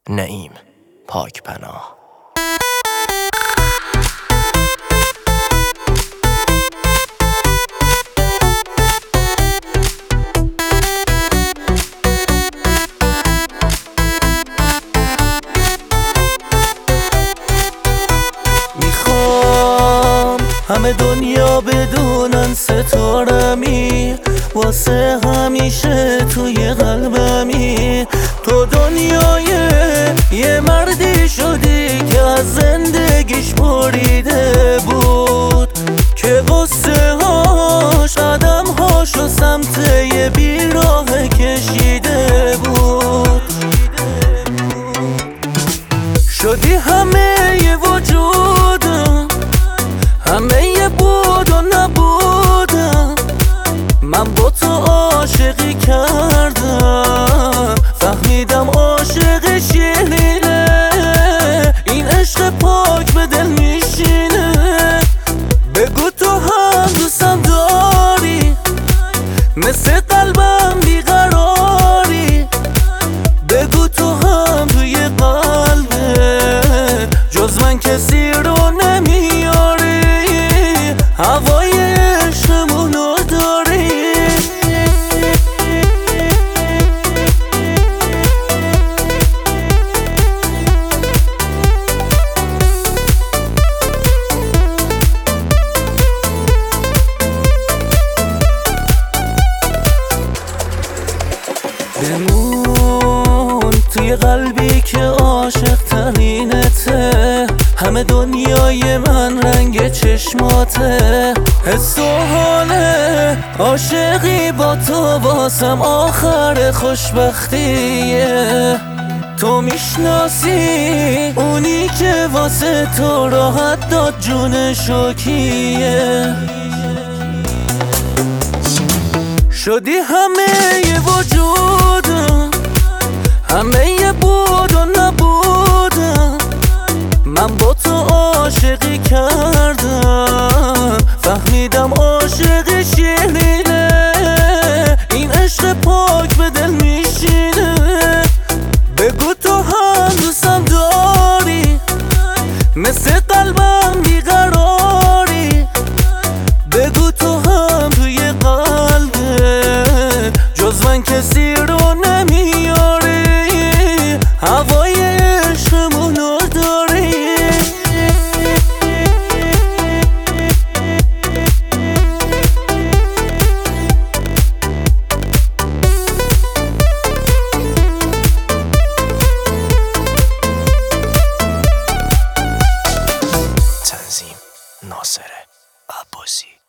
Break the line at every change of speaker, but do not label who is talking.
نعیم پاکپناه.
میخوام همه دنیا بدونن ستارمی، واسه همیشه توی قلبمی. تو دنیای یه مردی شدی که از زندگیش بریده بود، که قصه هاش قدم هاشو سمت یه بیراه کشیده بود. شدی همه یه وجودم، همه یه بود و نبودم. من با تو عاشقی کردم، فهمیدم عاشق شیرینه، این عشق پاک به دل میشینه. بگو تو هم دوستم داری، مثل قلبم بیقراری. بگو تو هم توی قلبه جز من کسی رو نمیاری، هوای عشقمونو داری. بمون توی قلبی که عاشق ترینته، همه دنیای من رنگ چشماته. حس و حاله عاشقی با تو واسم آخر خوشبختیه. تو میشناسی اونی که واسه تو راحت داد جونشو کیه. شدی همه یه وجودم، همه یه بود و نبودم. من با تو عاشقی کردم، فهمیدم عاشق شیرینه، این عشق پاک به دل میشینه. بگو تو هم دوستم داری، مثل قلبم بیقراری. بگو تو هم توی قلبه جز من کسی رو نمیاری، هوای عشقمونو داری.
تنظیم ناصر عباسی.